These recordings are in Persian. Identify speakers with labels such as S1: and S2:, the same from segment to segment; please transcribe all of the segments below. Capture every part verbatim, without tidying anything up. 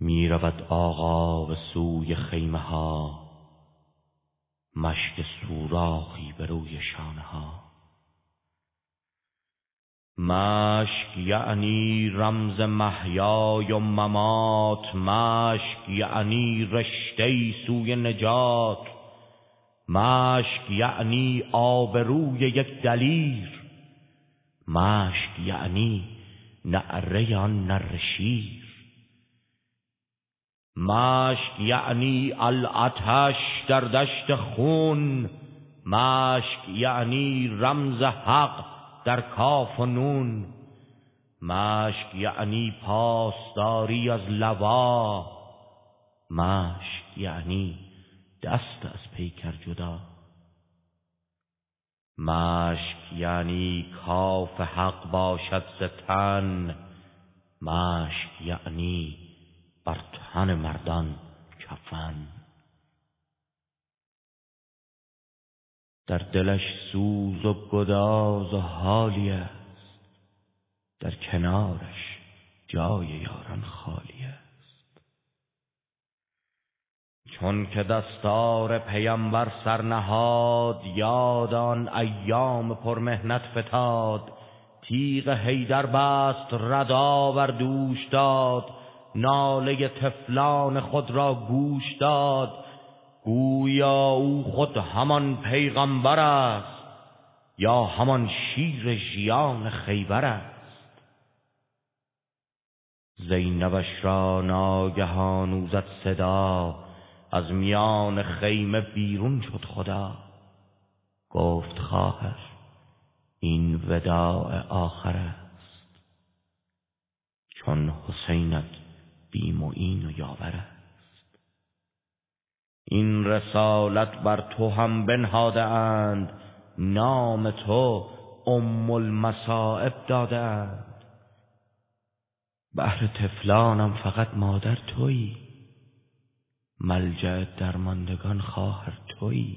S1: می رود آقا به سوی خیمه ها، مشک سوراخی به روی شانه ها. مشک یعنی رمز محیای و ممات، مشک یعنی رشته سوی نجات، مشک یعنی آبروی یک دلیر، مشک یعنی نعره آن نره شیر، مشک یعنی العطش در دشت خون، مشک یعنی رمز حق در کاف و نون، مشک یعنی پاسداری از لوا، مشک یعنی دست از پیکر جدا، مشک یعنی کاف حق باشد ز تن، مشک یعنی بر تن مردان کفن. در دلش سوز و گداز و حالی است، در کنارش جای یاران خالی است. چون که دستار پیمبر سرنهاد، یاد آن ایام پرمهنت فتاد. تیغ حیدر بست ردا بر دوش داد، ناله طفلان خود را گوش داد. گویا او خود همان پیغمبر است، یا همان شیر ژیان خیبر است. زینبش را ناگهان او زد صدا، از میان خیمه بیرون شد خدا. گفت خواهر این وداع آخر است، چون حسینت بی معین و یاور است. این رسالت بر تو هم بنهاده اند، نام تو ام المصائب داده اند. بهر طفلانم فقط مادر تویی، ملجأ درماندگان خواهر تویی.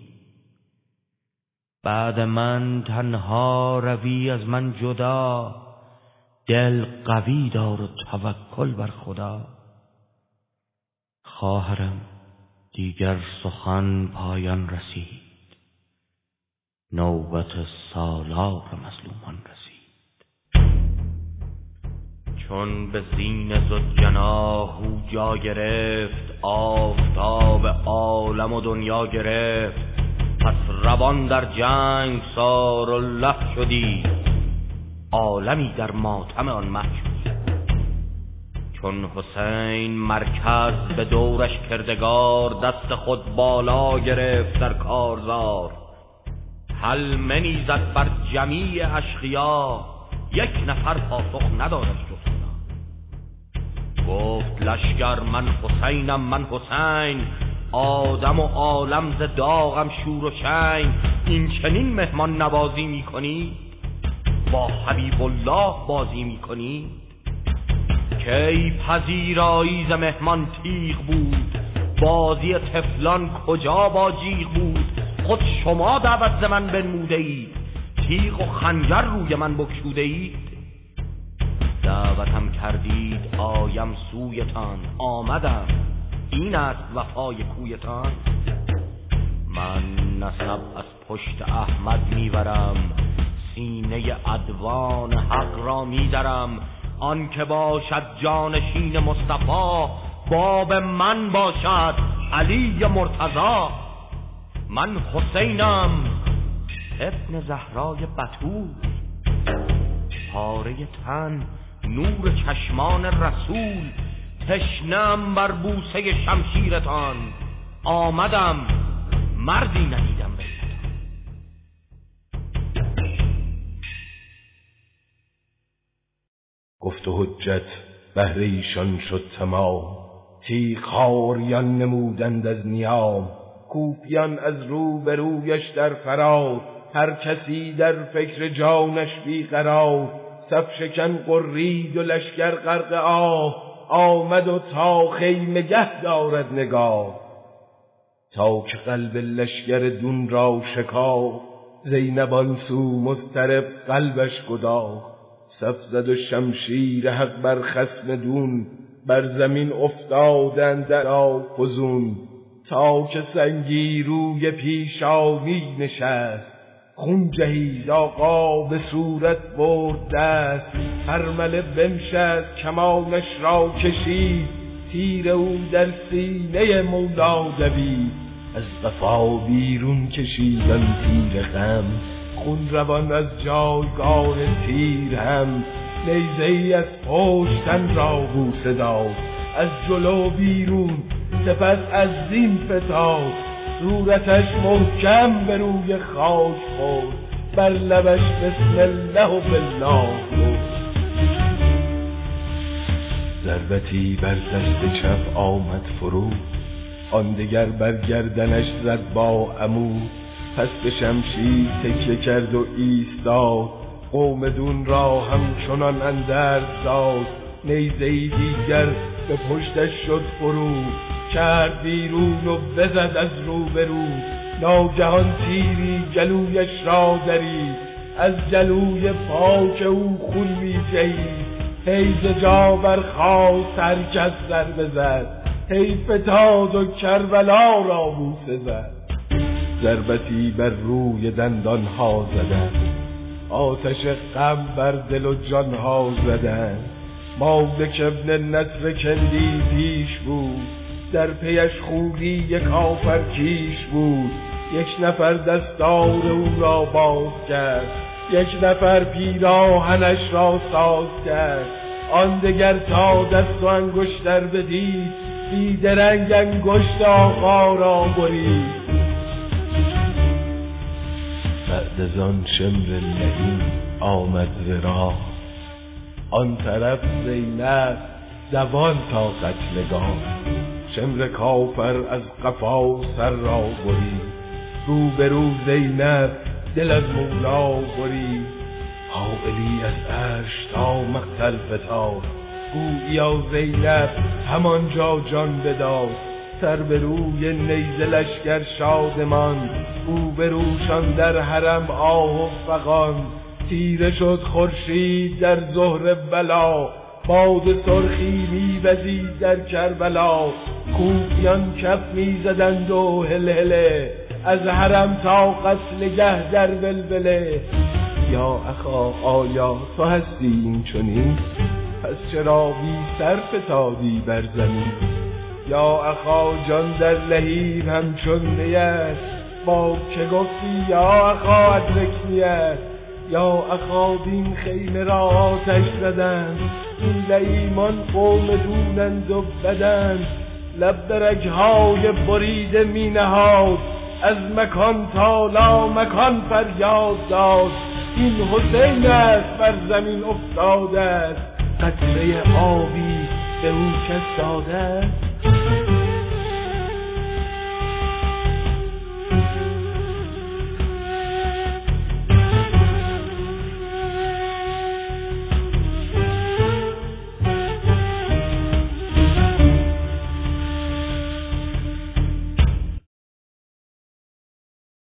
S1: بعد من تنها روی از من جدا، دل قوی دار و توکل بر خدا. خواهرم دیگر سخن پایان رسید، نوبت سالار مظلومان رسید. چون به زین ذوالجناح او جا گرفت، آفتاب عالم و دنیا گرفت. پس روان در جنگ سار و له شدی، عالمی در ماتم آن مه شدی. چون حسین مرکز به دورش کردگار، دست خود بالا گرفت در کارزار. حلمنی زد بر جمیع اشقیا، یک نفر پاسخ ندادش جز خدا. گفت لشکر من حسینم من حسین، آدم و عالم ز داغم شور و شین. این چنین مهمان نوازی می کنی، با حبیب الله بازی می کنی. کی پذیرایی ز مهمان تیغ بود، بازی طفلان کجا با جیغ بود. خود شما دعوت ز من بنموده اید، تیغ و خنجر روی من بکشوده اید. دعوتم کردید آیم سویتان، آمدم این است وفای کویتان. من نسب از پشت احمد میبرم، سینه عدوان حق را میدرم. آن که باشد جانشین مصطفی، باب من باشد علی مرتضی. من حسینم ابن زهرای بتول، پاره تن نور چشمان رسول. تشنم بر بوسه شمشیرتان، آمدم مردی ندیدم بیتان.
S2: گفت و حجت بهر ایشان شد تمام، تیغ خاریان نمودند از نیام. کوفیان از رو به رویش در فرار، هر کسی در فکر جانش بیقرار. صف شکن قرید و لشکر غرق آه، آمد و تا خیمه گه دارد نگاه. تا که قلب لشکر دون را شکاف، زینب آن سو مضطرب قلبش گداخت. صف زد و شمشیر حق بر خصم دون، بر زمین افتادند در فزون، تا که سنگی روی پیشانی نشست. خون جهید آقا به صورت برد دست، هرمله بنشست کمانش را کشید، تیر او در سینه مولا دوید. از قفا بیرون کشیدن تیر غم، خون روان از جایگاه تیر هم. نیزه‌ای از پشتن را بوسه داد، از جلو بیرون سپس از زین فتاد. صورتش محکم به روی خاک خورد، بر لبش بسم الله و بالله گفت. ضربتی بر دست چپ آمد فرو، آن دگر بر گردنش زد با عمود. پس به شمشیر تکیه کرد و ایستاد، قوم دون را همچنان اندرز داد. نیزه‌ای دیگر به پشتش شد فرو، کرد بیرون و بزد از رو به رو. ناگهان تیری گلویش را درید، از گلوی پاک او خون می جهید. هی ز جا برخاست هر کس سر بزد، هی فتاد و کربلا را بوسه زد. ضربتی بر روی دندانها زدند، آتش غم بر دل و جانها زدند. مالک ابن نصر کندی پیش بود، در پیش خوری یک آفر کیش بود. یک نفر دستار او را باز کرد، یک نفر پیراهنش را ساز کرد. آن دگر تا دست و انگشتر بدید، بیدرنگ انگشت آقا را برید. بعد از آن شمر لعین آمد ز راه، آن طرف زینب دوان تا قتلگاه. شمر کافر از قفا سر را برید، رو به رو زینب دل از مولا برید. حائلی از عرش تا مقتل فتاد، گوییا زینب همانجا جان بداد. سر به روی نیزه لشکر شادمان، او به روشان در حرم آه و فغان. تیره شد خورشید در ظهر بلا، باد سرخی می‌وزید در کربلا. کوفیان کف می‌زدند و هلهله، از حرم تا قتلگه در ولوله. یا اخا آیا تو هستی این چنین، پس چرا بی سر فتادی بر زمین؟ یا اخا جان در لهیب همچون نیست، با که گفتی یا اخا ادرکنیت؟ یا اخا دین خیمه را آتش زدند، این لئیمان قوم دونند و بدند. لب به رگهای بریده می نهاد، از مکان تا لا مکان فریاد داد. این حسین است بر زمین افتاده است، قطره آبی به او کس داده است.